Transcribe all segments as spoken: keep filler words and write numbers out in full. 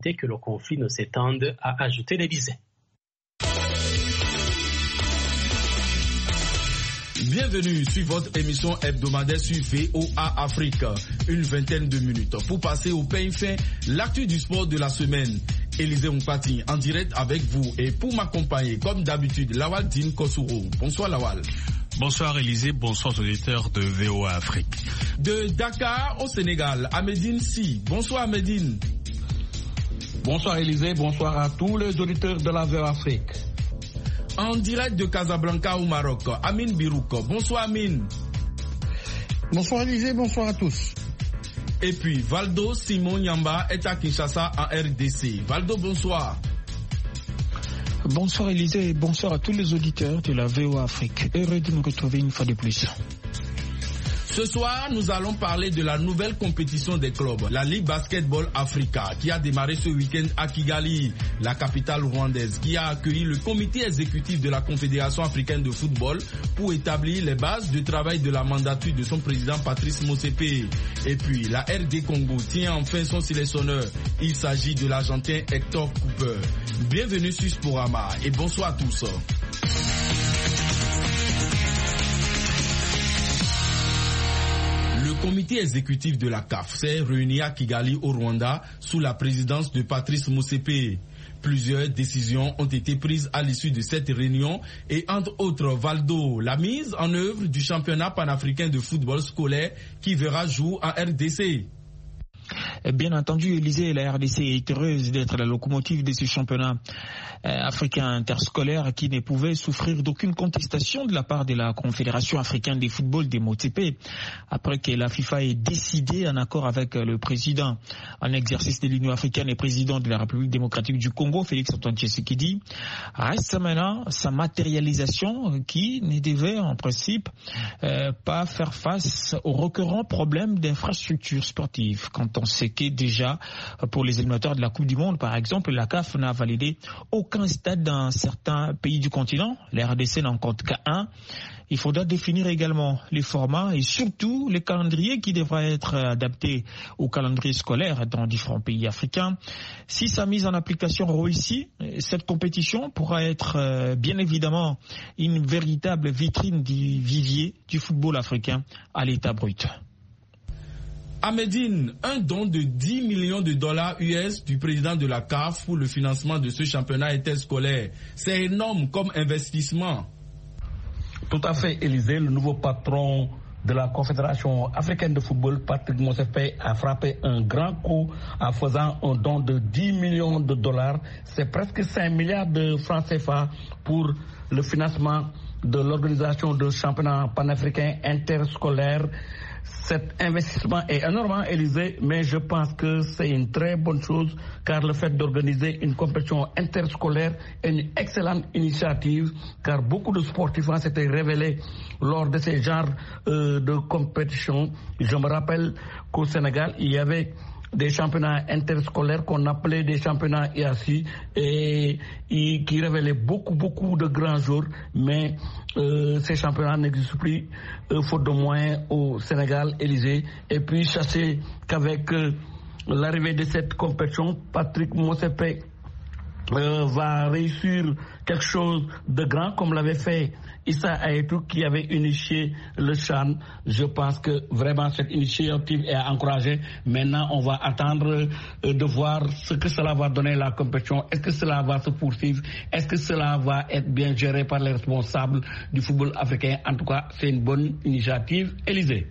que le conflit ne s'étende, a ajouté l'Élysée. Bienvenue sur votre émission hebdomadaire sur V O A Afrique. Une vingtaine de minutes pour passer au pain fin l'actu du sport de la semaine. Élisée Mpati en direct avec vous et pour m'accompagner comme d'habitude Lawal Din Kosuro. Bonsoir Lawal. Bonsoir Élisée, bonsoir aux auditeurs de V O A Afrique. De Dakar au Sénégal, Ahmedine Si. Bonsoir Ahmedine. Bonsoir Élisée, bonsoir à tous les auditeurs de la V O A Afrique. En direct de Casablanca au Maroc, Amine Birouk. Bonsoir Amine. Bonsoir Élisée, bonsoir à tous. Et puis Valdo Simon Nyamba est à Kinshasa en R D C. Valdo, bonsoir. Bonsoir Élisée et bonsoir à tous les auditeurs de la V O A Afrique. Heureux de nous retrouver une fois de plus. Ce soir, nous allons parler de la nouvelle compétition des clubs, la Ligue Basketball Africa, qui a démarré ce week-end à Kigali, la capitale rwandaise, qui a accueilli le comité exécutif de la Confédération africaine de football pour établir les bases de travail de la mandature de son président Patrice Motsepe. Et puis, la R D Congo tient enfin son sélectionneur. Il s'agit de l'Argentin Hector Cooper. Bienvenue sur Sporama et bonsoir à tous. Le comité exécutif de la C A F s'est réuni à Kigali au Rwanda sous la présidence de Patrice Motsepe. Plusieurs décisions ont été prises à l'issue de cette réunion et entre autres Valdo, la mise en œuvre du championnat panafricain de football scolaire qui verra jour en R D C. Bien entendu, Élisée, la R D C est heureuse d'être la locomotive de ce championnat euh, africain interscolaire qui ne pouvait souffrir d'aucune contestation de la part de la Confédération africaine de football des Motsepe, après que la FIFA ait décidé, en accord avec le président en exercice de l'Union africaine et président de la République démocratique du Congo, Félix Antoine Tshisekedi, reste maintenant sa matérialisation qui ne devait en principe euh, pas faire face aux recurrents problèmes d'infrastructures sportives. Quand on sait que déjà, pour les éliminatoires de la Coupe du Monde, par exemple, la C A F n'a validé aucun stade dans certains pays du continent. La R D C n'en compte qu'à un. Il faudra définir également les formats et surtout les calendriers qui devraient être adaptés au calendrier scolaire dans différents pays africains. Si sa mise en application réussit, cette compétition pourra être bien évidemment une véritable vitrine du vivier du football africain à l'état brut. Ahmedine, un don de dix millions de dollars U S du président de la C A F pour le financement de ce championnat interscolaire. C'est énorme comme investissement. Tout à fait, Élisée, le nouveau patron de la Confédération africaine de football, Patrick Motsepe, a frappé un grand coup en faisant un don de dix millions de dollars. C'est presque cinq milliards de francs C F A pour le financement de l'organisation de championnat panafricain interscolaire. Cet investissement est énorme, Élisée, mais je pense que c'est une très bonne chose car le fait d'organiser une compétition interscolaire est une excellente initiative car beaucoup de sportifs s'étaient révélés lors de ces genres euh, de compétition. Je me rappelle qu'au Sénégal, il y avait des championnats interscolaires qu'on appelait des championnats I A C I et, et qui révélaient beaucoup, beaucoup de grands jours, mais euh, ces championnats n'existent plus euh, faute de moyens au Sénégal, Élysée. Et puis, sachez qu'avec euh, l'arrivée de cette compétition, Patrick Motsepe euh, va réussir quelque chose de grand comme l'avait fait Issa Ayetou qui avait initié le CHAN. Je pense que vraiment cette initiative est à encourager. Maintenant, on va attendre euh, de voir ce que cela va donner la compétition. Est-ce que cela va se poursuivre? Est-ce que cela va être bien géré par les responsables du football africain? En tout cas, c'est une bonne initiative. Élysée.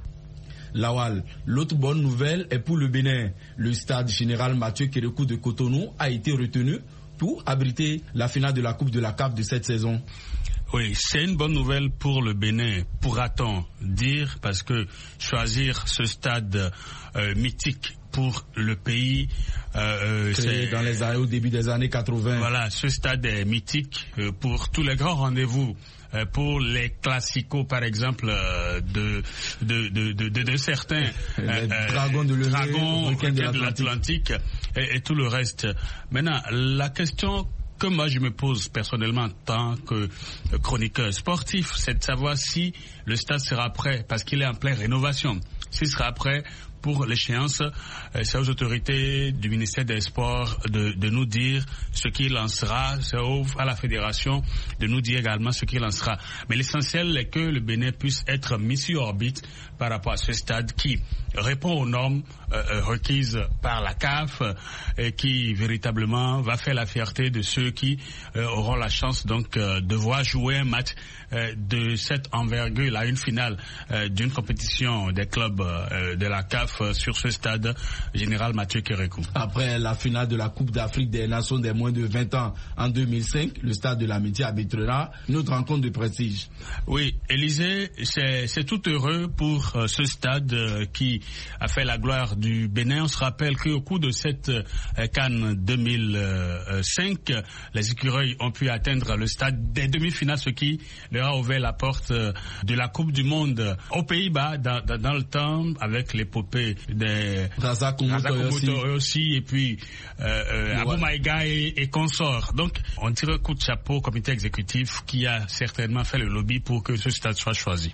Lawal, l'autre bonne nouvelle est pour le Bénin. Le stade général Mathieu Kérékou de Cotonou a été retenu pour abriter la finale de la Coupe de la C A F de cette saison. Oui, c'est une bonne nouvelle pour le Bénin, pourra-t-on dire, parce que choisir ce stade euh, mythique pour le pays, euh, c'est dans les années, au début des années quatre-vingts. Voilà, ce stade est mythique euh, pour tous les grands rendez-vous. Euh, pour les classicos, par exemple, euh, de, de, de, de, de, de certains euh, dragons de l'Europe, dragons de, de l'Atlantique et, et tout le reste. Maintenant, la question que moi je me pose personnellement en tant que chroniqueur sportif, c'est de savoir si le stade sera prêt, parce qu'il est en pleine rénovation, s'il sera prêt pour l'échéance, euh, c'est aux autorités du ministère des Sports de, de nous dire ce qu'il en sera. C'est à la fédération de nous dire également ce qu'il en sera. Mais l'essentiel est que le Bénin puisse être mis sur orbite par rapport à ce stade qui répond aux normes euh, requises par la C A F et qui véritablement va faire la fierté de ceux qui euh, auront la chance donc euh, de voir jouer un match euh, de cette envergure, là, une finale euh, d'une compétition des clubs euh, de la C A F euh, sur ce stade Général Mathieu Kérékou. Après la finale de la Coupe d'Afrique des Nations des moins de vingt ans en deux mille cinq, le stade de l'Amitié abritera notre rencontre de prestige. Oui, Élysée, c'est, c'est tout heureux pour euh, ce stade euh, qui a fait la gloire du Bénin. On se rappelle qu'au cours de cette euh, CAN deux mille cinq, les écureuils ont pu atteindre le stade des demi-finales, ce qui leur a ouvert la porte euh, de la Coupe du Monde aux Pays-Bas dans, dans, dans le temps, avec l'épopée des Razak aussi. aussi et puis euh, euh, ouais. Abou Maïga et, et consorts. Donc on tire un coup de chapeau au comité exécutif qui a certainement fait le lobby pour que ce stade soit choisi.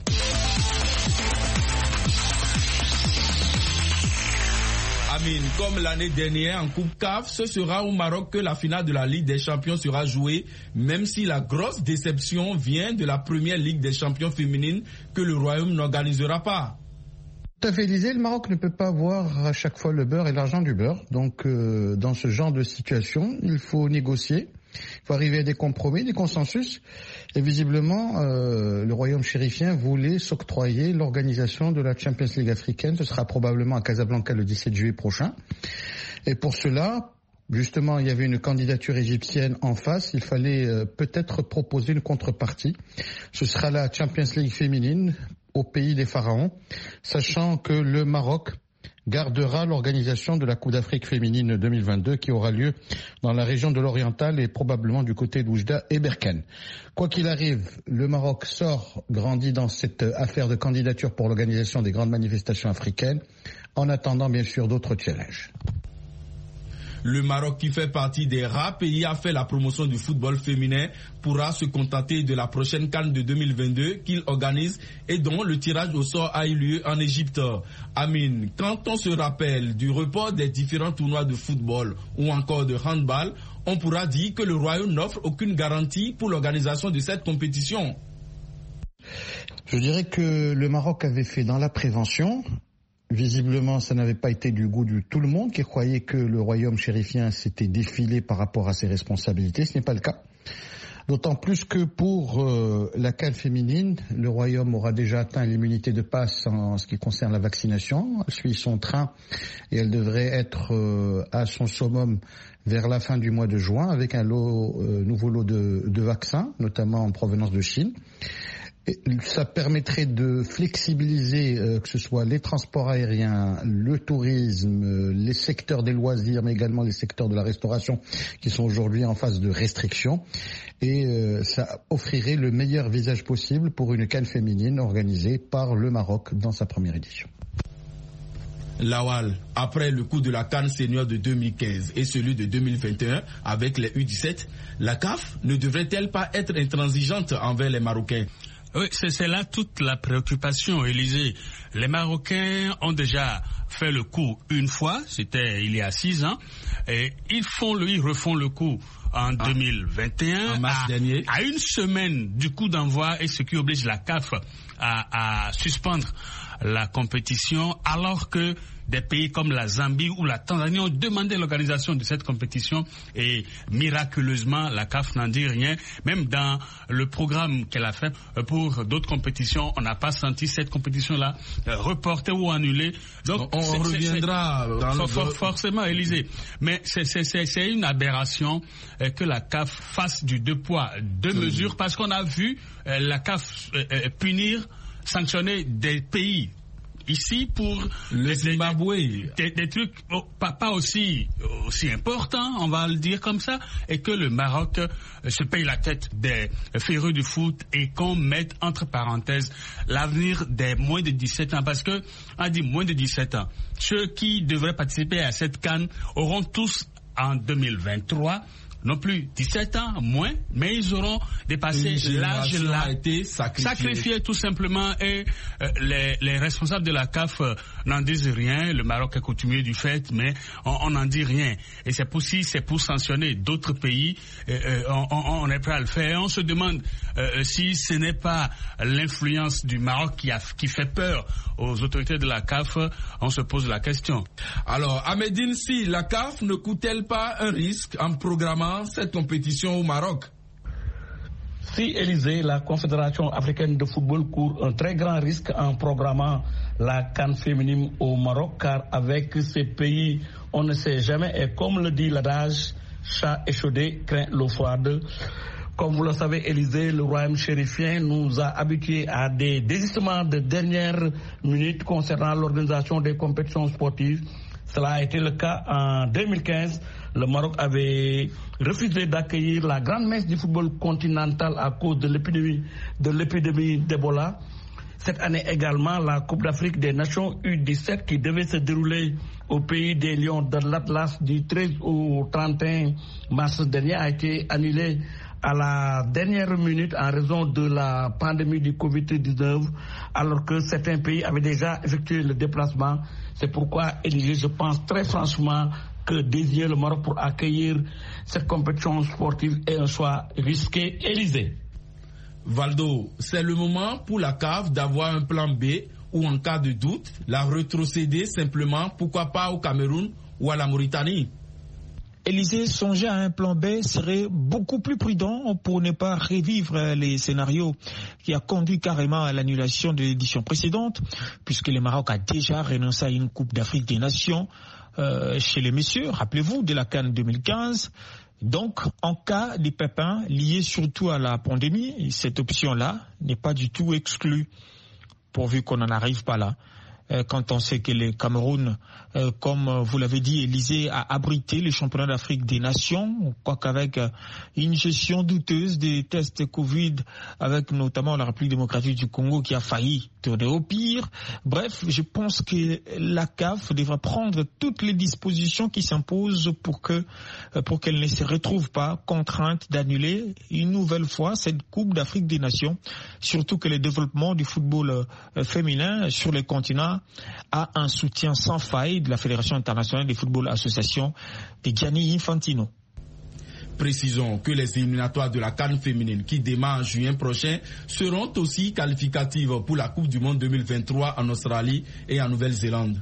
Amine, comme l'année dernière en Coupe C A F, ce sera au Maroc que la finale de la Ligue des Champions sera jouée, même si la grosse déception vient de la première Ligue des Champions féminine que le Royaume n'organisera pas. Tout à fait, Élisée, le Maroc ne peut pas avoir à chaque fois le beurre et l'argent du beurre. Donc, euh, dans ce genre de situation, il faut négocier. Il faut arriver à des compromis, des consensus. Et visiblement, euh, le royaume chérifien voulait s'octroyer l'organisation de la Champions League africaine. Ce sera probablement à Casablanca le dix-sept juillet prochain. Et pour cela, justement, il y avait une candidature égyptienne en face. Il fallait euh, peut-être proposer une contrepartie. Ce sera la Champions League féminine au pays des pharaons, sachant que le Maroc gardera l'organisation de la Coupe d'Afrique féminine deux mille vingt-deux qui aura lieu dans la région de l'Oriental et probablement du côté d'Oujda et Berkane. Quoi qu'il arrive, le Maroc sort grandi dans cette affaire de candidature pour l'organisation des grandes manifestations africaines, en attendant bien sûr d'autres challenges. Le Maroc, qui fait partie des rares pays à faire la promotion du football féminin, pourra se contenter de la prochaine CAN de deux mille vingt-deux qu'il organise et dont le tirage au sort a eu lieu en Égypte. Amine, quand on se rappelle du report des différents tournois de football ou encore de handball, on pourra dire que le Royaume n'offre aucune garantie pour l'organisation de cette compétition. Je dirais que le Maroc avait fait dans la prévention. Visiblement, ça n'avait pas été du goût de tout le monde qui croyait que le royaume chérifien s'était défilé par rapport à ses responsabilités. Ce n'est pas le cas. D'autant plus que pour euh, la CAN féminine, le royaume aura déjà atteint l'immunité de passe en ce qui concerne la vaccination. Elle suit son train et elle devrait être euh, à son summum vers la fin du mois de juin avec un lot, euh, nouveau lot de, de vaccins, notamment en provenance de Chine. Et ça permettrait de flexibiliser euh, que ce soit les transports aériens, le tourisme, euh, les secteurs des loisirs, mais également les secteurs de la restauration qui sont aujourd'hui en phase de restriction. Et euh, ça offrirait le meilleur visage possible pour une CAN féminine organisée par le Maroc dans sa première édition. Lawal, après le coup de la CAN senior de deux mille quinze et celui de deux mille vingt et un avec les U dix-sept, la C A F ne devrait-elle pas être intransigeante envers les Marocains? Oui, c'est, c'est là toute la préoccupation, Élysée. Les Marocains ont déjà fait le coup une fois, c'était il y a six ans, et ils font le, ils refont le coup en ah, deux mille vingt et un, en mars à, dernier. à une semaine du coup d'envoi, et ce qui oblige la C A F à, à suspendre la compétition, alors que des pays comme la Zambie ou la Tanzanie ont demandé l'organisation de cette compétition et miraculeusement la C A F n'en dit rien. Même dans le programme qu'elle a fait pour d'autres compétitions, on n'a pas senti cette compétition-là reportée ou annulée. Donc on, on reviendra c'est, dans for, le... forcément, Élysée. Mais c'est, c'est, c'est, c'est une aberration que la C A F fasse du deux poids, deux mmh. mesures, parce qu'on a vu la C A F punir, sanctionner des pays ici pour le Zimbabwe, des, des, des trucs oh, pas, pas aussi aussi importants, on va le dire comme ça, et que le Maroc euh, se paye la tête des férus du foot et qu'on mette entre parenthèses l'avenir des moins de dix-sept ans, parce que on dit moins de dix-sept ans, ceux qui devraient participer à cette CAN auront tous en deux mille vingt-trois non plus dix-sept ans, moins, mais ils auront dépassé l'âge là, été sacrifié. sacrifié tout simplement, et euh, les, les responsables de la C A F euh, n'en disent rien. Le Maroc est coutumier du fait, mais on n'en dit rien. Et c'est pour si c'est pour sanctionner d'autres pays, euh, euh, on, on, on est prêt à le faire. Et on se demande euh, si ce n'est pas l'influence du Maroc qui, a, qui fait peur aux autorités de la C A F, on se pose la question. Alors, Ahmedine, si la C A F ne coûte-t-elle pas un risque en programmant cette compétition au Maroc? Si, Élysée, la Confédération africaine de football court un très grand risque en programmant la CAN féminine au Maroc, car avec ces pays, on ne sait jamais, et comme le dit l'adage, chat échaudé craint l'eau froide. Comme vous le savez, Élysée, le royaume chérifien nous a habitués à des désistements de dernière minute concernant l'organisation des compétitions sportives. Cela a été le cas en deux mille quinze. Le Maroc avait refusé d'accueillir la grande messe du football continental à cause de l'épidémie de l'épidémie d'Ebola. Cette année également, la Coupe d'Afrique des Nations U dix-sept qui devait se dérouler au pays des Lions de l'Atlas du treize au trente et un mars dernier a été annulée à la dernière minute en raison de la pandémie du covid dix-neuf, alors que certains pays avaient déjà effectué le déplacement. C'est pourquoi, Élie, je pense très franchement que désigner le Maroc pour accueillir cette compétition sportive est un choix risqué. Élysée. Valdo, c'est le moment pour la C A F d'avoir un plan B ou en cas de doute, la retrocéder simplement, pourquoi pas au Cameroun ou à la Mauritanie. Élysée, songer à un plan B serait beaucoup plus prudent pour ne pas revivre les scénarios qui a conduit carrément à l'annulation de l'édition précédente, puisque le Maroc a déjà renoncé à une Coupe d'Afrique des Nations euh, chez les messieurs, rappelez-vous, de la CAN deux mille quinze. Donc, en cas de pépins liés surtout à la pandémie, cette option-là n'est pas du tout exclue, pourvu qu'on n'en arrive pas là. Quand on sait que le Cameroun, euh, comme vous l'avez dit, Élysée, a abrité les championnats d'Afrique des Nations, quoique avec euh, une gestion douteuse des tests Covid, avec notamment la République démocratique du Congo qui a failli tourner au pire. Bref, je pense que la C A F devra prendre toutes les dispositions qui s'imposent pour que, euh, pour qu'elle ne se retrouve pas contrainte d'annuler une nouvelle fois cette Coupe d'Afrique des Nations, surtout que le développement du football euh, féminin sur le continent a un soutien sans faille de la Fédération internationale de football association de Gianni Infantino. Précisons que les éliminatoires de la CAN féminine qui démarrent en juin prochain seront aussi qualificatives pour la Coupe du Monde deux mille vingt-trois en Australie et en Nouvelle-Zélande.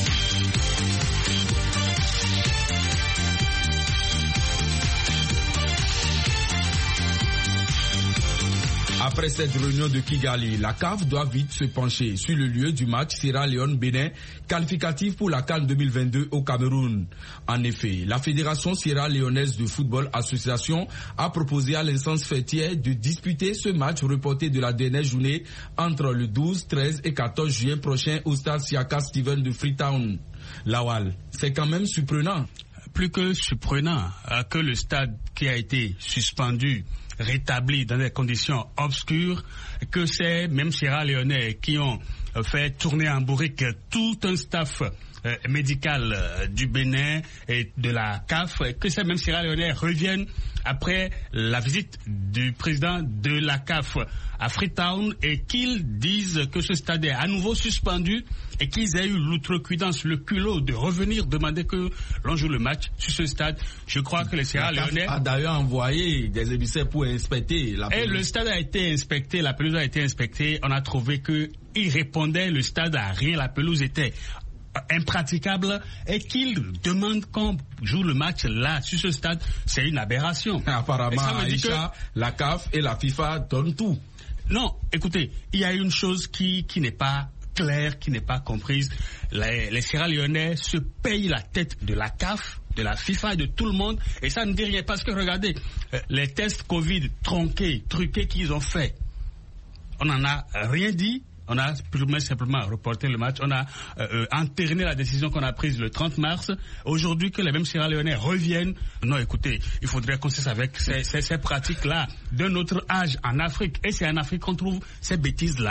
Après cette réunion de Kigali, la C A F doit vite se pencher sur le lieu du match Sierra Leone-Bénin, qualificatif pour la CAN deux mille vingt-deux au Cameroun. En effet, la Fédération Sierra Leonaise de Football Association a proposé à l'instance fêtière de disputer ce match reporté de la dernière journée entre le douze, treize et quatorze juin prochain au stade Siaka Steven de Freetown. Lawal, c'est quand même surprenant. Plus que surprenant que le stade qui a été suspendu, rétabli dans des conditions obscures, que c'est même Sierra Leonais qui ont fait tourner en bourrique tout un staff euh, médical euh, du Bénin et de la C A F, que ces mêmes Sierra Leonais reviennent après la visite du président de la C A F à Freetown et qu'ils disent que ce stade est à nouveau suspendu et qu'ils aient eu l'outrecuidance, le culot de revenir demander que l'on joue le match sur ce stade. Je crois que les Sierra Leonais a d'ailleurs envoyé des émissaires pour inspecter la pelouse. Et le stade a été inspecté, la pelouse a été inspectée, on a trouvé que il répondait, le stade à rien, la pelouse était impraticable et qu'il demande qu'on joue le match là, sur ce stade, c'est une aberration. Apparemment, Aïcha, que... la C A F et la FIFA donnent tout. Non, écoutez, il y a une chose qui, qui n'est pas claire, qui n'est pas comprise. Les, les Sierra Leonais se payent la tête de la C A F, de la FIFA et de tout le monde, et ça ne dit rien parce que regardez, les tests Covid tronqués, truqués qu'ils ont fait, on n'en a rien dit. On a purement simplement reporté le match. On a euh, entériné la décision qu'on a prise le trente mars. Aujourd'hui, que les mêmes Sierra Leonais reviennent. Non, écoutez, il faudrait qu'on cesse avec ces, ces, ces pratiques-là d'un autre âge en Afrique. Et c'est en Afrique qu'on trouve ces bêtises-là.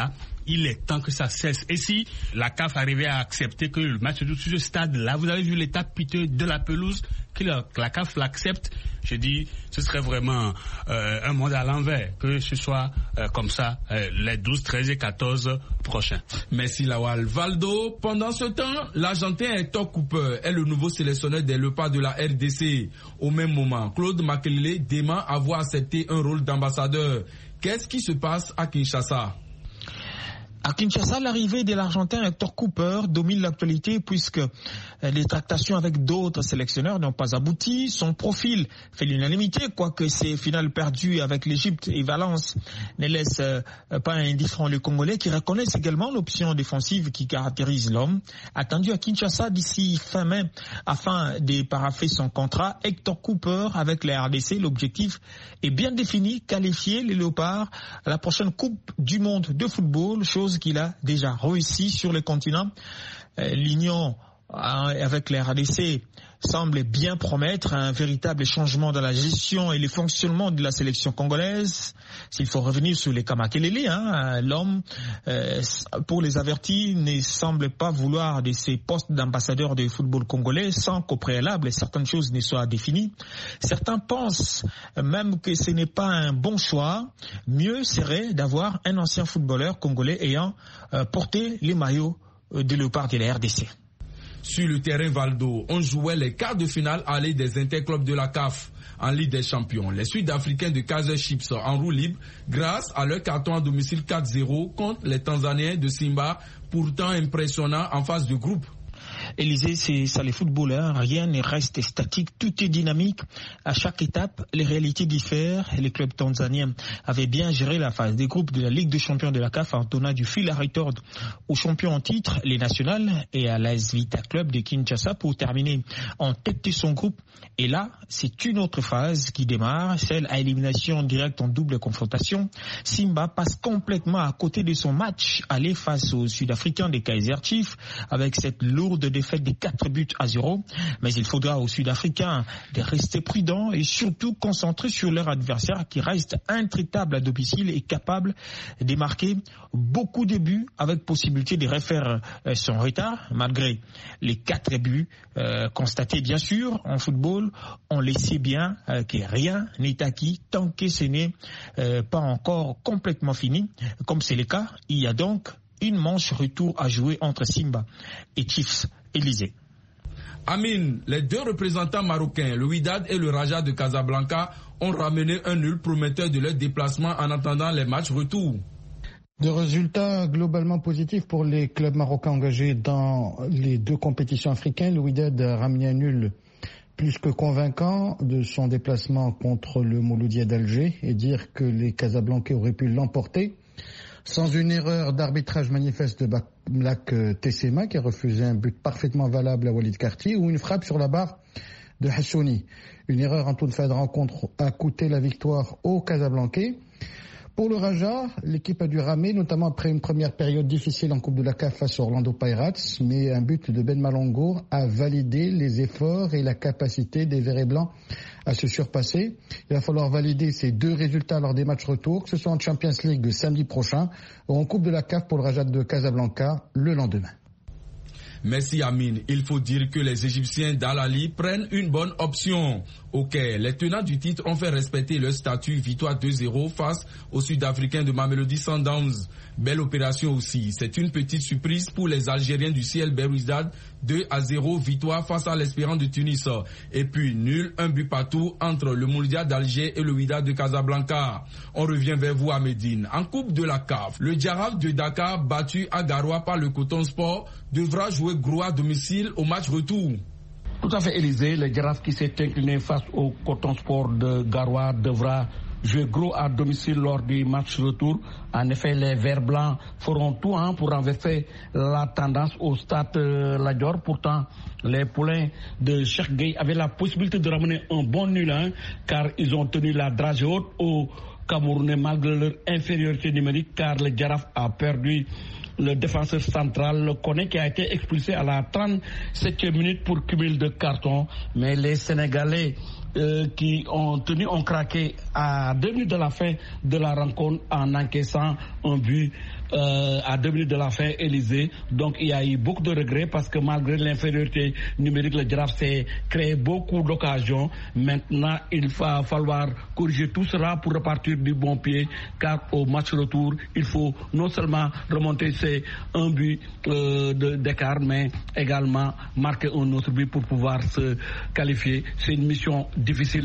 Il est temps que ça cesse. Et si la C A F arrivait à accepter que le match se joue sur ce stade-là, vous avez vu l'état piteux de la pelouse, que la, la C A F l'accepte, je dis, ce serait vraiment euh, un monde à l'envers, que ce soit euh, comme ça euh, les douze, treize et quatorze prochains. Merci Lawal. Valdo, pendant ce temps, l'Argentin Hector Cooper est le nouveau sélectionneur des Léopards de la R D C. Au même moment, Claude Makelele dément avoir accepté un rôle d'ambassadeur. Qu'est-ce qui se passe à Kinshasa? À Kinshasa, l'arrivée de l'Argentin Hector Cooper domine l'actualité puisque les tractations avec d'autres sélectionneurs n'ont pas abouti. Son profil fait l'unanimité, quoique ses finales perdues avec l'Égypte et Valence ne laissent pas indifférent les Congolais qui reconnaissent également l'option défensive qui caractérise l'homme. Attendu à Kinshasa d'ici fin mai afin de parapher son contrat, Hector Cooper avec la R D C, l'objectif est bien défini, qualifier les Léopards à la prochaine Coupe du Monde de football, chose qu'il a déjà réussi sur le continent. Euh, L'union avec la R D C semble bien promettre un véritable changement dans la gestion et le fonctionnement de la sélection congolaise. S'il faut revenir sur les Kamakelele, hein, l'homme, euh, pour les avertis, ne semble pas vouloir de ces postes d'ambassadeur de football congolais sans qu'au préalable certaines choses ne soient définies. Certains pensent même que ce n'est pas un bon choix. Mieux serait d'avoir un ancien footballeur congolais ayant euh, porté les maillots de Léopard de la R D C. Sur le terrain Valdo, on jouait les quarts de finale aller des interclubs de la C A F en Ligue des Champions. Les Sud-Africains de Kaizer Chiefs en roue libre grâce à leur carton à domicile quatre zéro contre les Tanzaniens de Simba, pourtant impressionnants en phase de groupe. Élisée, c'est ça les footballeurs, rien ne reste statique, tout est dynamique. À chaque étape, les réalités diffèrent. Les clubs tanzaniens avaient bien géré la phase des groupes de la Ligue des champions de la C A F en donnant du fil à retordre aux champions en titre, les nationales, et à l'A S Vita Club de Kinshasa pour terminer en tête de son groupe. Et là, c'est une autre phase qui démarre, celle à élimination directe en double confrontation. Simba passe complètement à côté de son match aller face aux Sud-Africains des Kaizer Chiefs avec cette lourde défaite de quatre buts à zéro. Mais il faudra aux Sud-Africains de rester prudents et surtout concentrés sur leur adversaire qui reste intraitable à domicile et capable de marquer beaucoup de buts avec possibilité de refaire son retard malgré les quatre buts euh, constatés bien sûr en football. On le sait bien euh, que rien n'est acquis tant que ce n'est euh, pas encore complètement fini. Comme c'est le cas, il y a donc une manche retour à jouer entre Simba et Chiefs. Élysée. Amine, les deux représentants marocains, le Wydad et le Raja de Casablanca, ont ramené un nul prometteur de leur déplacement en attendant les matchs retour. Des résultats globalement positifs pour les clubs marocains engagés dans les deux compétitions africaines. Le Wydad a ramené un nul plus que convaincant de son déplacement contre le Mouloudia d'Alger et dire que les Casablancais auraient pu l'emporter sans une erreur d'arbitrage manifeste de Black Tessema qui a refusé un but parfaitement valable à Walid Karti ou une frappe sur la barre de Hassouni. Une erreur en toute fin de rencontre a coûté la victoire aux Casablancais. Pour le Raja, l'équipe a dû ramer, notamment après une première période difficile en Coupe de la C A F face aux Orlando Pirates, mais un but de Ben Malongo a validé les efforts et la capacité des Verts et Blancs à se surpasser. Il va falloir valider ces deux résultats lors des matchs retour, que ce soit en Champions League samedi prochain ou en Coupe de la C A F pour le Raja de Casablanca le lendemain. Merci Amine. Il faut dire que les Égyptiens d'Al-Ali prennent une bonne option. Ok, les tenants du titre ont fait respecter leur statut, victoire deux zéro face aux Sud-Africains de Mamelodi Sundowns. Belle opération aussi. C'est une petite surprise pour les Algériens du C L Belouizdad, deux à zéro, victoire face à l'Espérance de Tunis. Et puis nul, un but partout entre le Mouloudia d'Alger et le Wydad de Casablanca. On revient vers vous à Médine. En Coupe de la C A F, le Djaraf de Dakar, battu à Garoua par le Coton Sport, devra jouer gros à domicile au match retour. Tout à fait, Élysée. Le Djaraf qui s'est incliné face au Coton Sport de Garoua devra jouer gros à domicile lors du match retour. En effet, les Verts Blancs feront tout hein, pour renverser la tendance au stade euh, Lat Dior. Pourtant, les poulains de Cheikh Gueye avaient la possibilité de ramener un bon nul hein, car ils ont tenu la dragée haute au Camerounais malgré leur infériorité numérique car le Djaraf a perdu le défenseur central, le Koné, qui a été expulsé à la trente-septième minute pour cumul de cartons. Mais les Sénégalais euh, qui ont tenu, ont craqué à deux minutes de la fin de la rencontre en encaissant un but euh, à deux minutes de la fin, Élysée. Donc il y a eu beaucoup de regrets parce que malgré l'infériorité numérique, le Jaraaf s'est créé beaucoup d'occasions. Maintenant, il va falloir corriger tout cela pour repartir du bon pied, car au match retour, il faut non seulement remonter ces un but euh, de, d'écart, mais également marquer un autre but pour pouvoir se qualifier. C'est une mission difficile